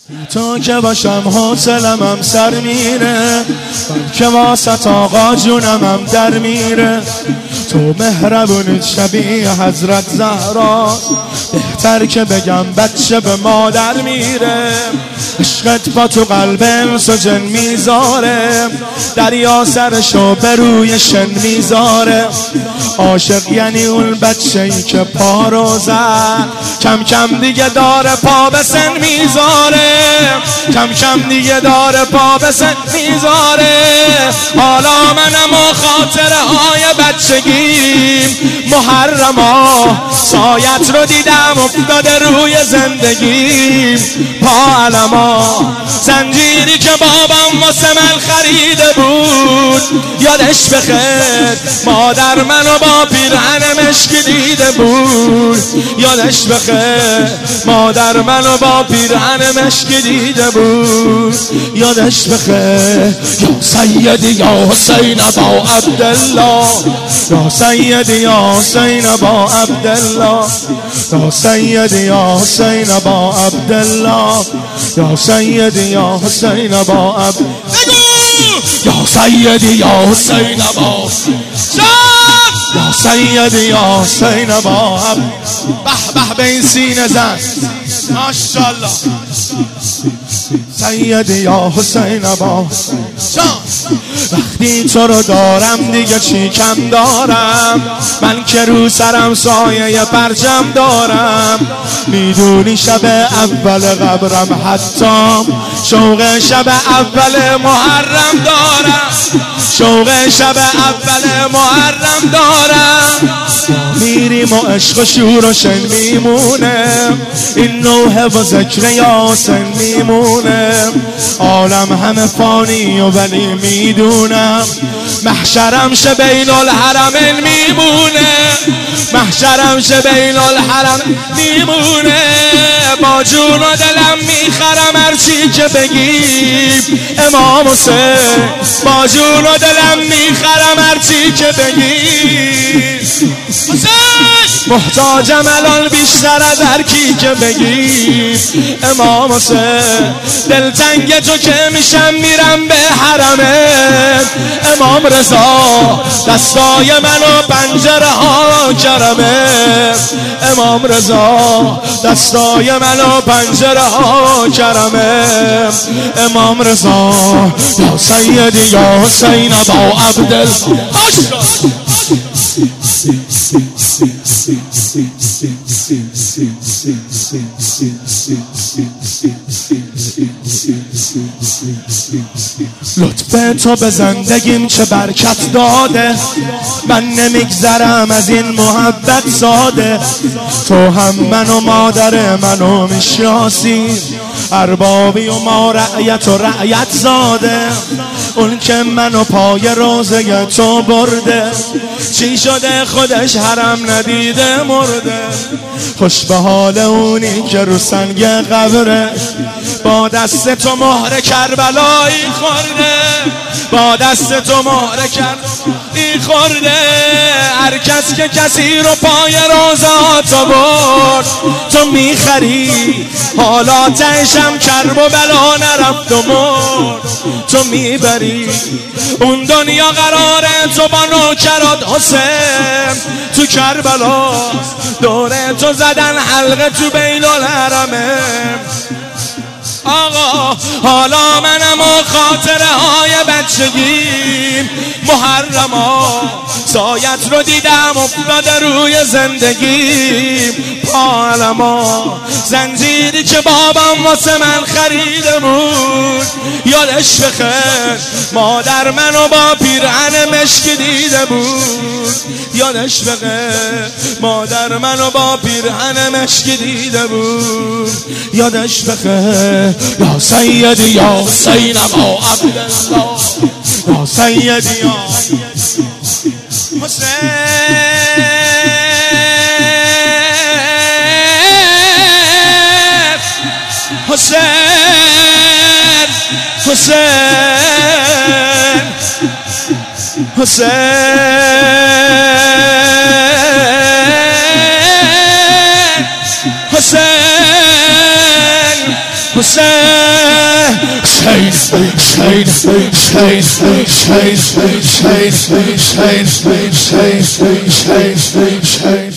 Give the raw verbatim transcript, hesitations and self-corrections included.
تو که باشم حوصلم هم سر میره، که واسه آقا جونم هم در میره. تو مهربونی شبیه حضرت زهرا، بهتر که بگم بچه به مادر میره. عشقت با تو قلب انس و جن میذاره، دریا سرشو به روی شن میذاره. عاشق یعنی اون بچه ای که پا رو زد، کم کم دیگه داره پا به سن میذاره، کم کم دیگه داره پا به سن میذاره. حالا منم و خاطره های بچگیم، محرما سایت رو دیدم افتاده روی زندگیم. پا علما زنجیری که بابام واسه من خریده بود، یادش بخیر مادر منو با پیرهن مشکی دیده بود. یادش بخیر مادر منو با پیرهن مشکی دیده بود. یادش بخیر یا سیدی یا حسین با عبدالله، یا سیدی یا حسین با عبدالله، یا سیدی یا حسین با عبدالله، یا سیدی یا حسین با عبدالله، یا سیدی یا حسین با یا سیدی یا حسین با عبدالله. به به به این سینه زن ماشاءالله. سیدی یا حسین با وقتی تو رو دارم دیگه چی کم دارم، من که رو سرم سایه پرچم دارم. میدونی شب اول قبرم حتی شوق شب اول محرم دارم، شوق شب اول محرم دارم. میریم و عشق و شور و شن میمونه، این نوحه و ذکر یاسین میمونه. عالم همه فانی و ولی میدونم محشرم شه بین الحرمین میمونه، محشرم شه بین الحرم میمونه. با جون و دلم میخرم هرچی که بگیم امام حسین، با جون و دلم میخرم هرچی که بگیم حسین. محتاجم الان بیشتر از هر کی که بگیم امام حسین. دلتنگ تو که میشم میرم به حرمه امام رضا، دستای منو پنجره ها کرمه امام رضا، دستای منو پنجره ها کرمه امام رضا. یا سیدی یا حسین با عبدالله. لطف تو به زندگیم چه برکت داده، من نمیگذرم از این محبت ساده. تو هم من و مادر منو میشناسی، اربابی و ما رعیت و رعیت زاده. اون که منو پای روزه تو برده، چی شده خودش حرم ندیده مرده. خوش به حال اونی که رو سنگ قبره، با دست تو مهر کربلایی خورده، با دست تو مهر کربلایی خورده. هر کس که کسی رو پای روزات برد تو میخری، حالا تهشم کرب و بلا نرفت و مرد. تو میبری اون دنیا قراره تو با نوکرات حسین تو کربلا، دوره تو زدن حلقه تو بین الحرمه. آقا حالا منم و خاطره های بچگیم، محرما سایت رو دیدم افتاده روی زندگیم. پا علما زنجیری که بابام واسه من خریده بود، یادش بخیر مادر منو با پیرهن مشکی دیده بود. یادش بخیر مادر منو با پیرهن مشکی دیده بود. یادش بخیر یا سیدی یا حسین با عبدالله، یا سیدی یا حسین. حسین حسین حسین حسین حسین شین شین شین شین شین شین شین شین شین شین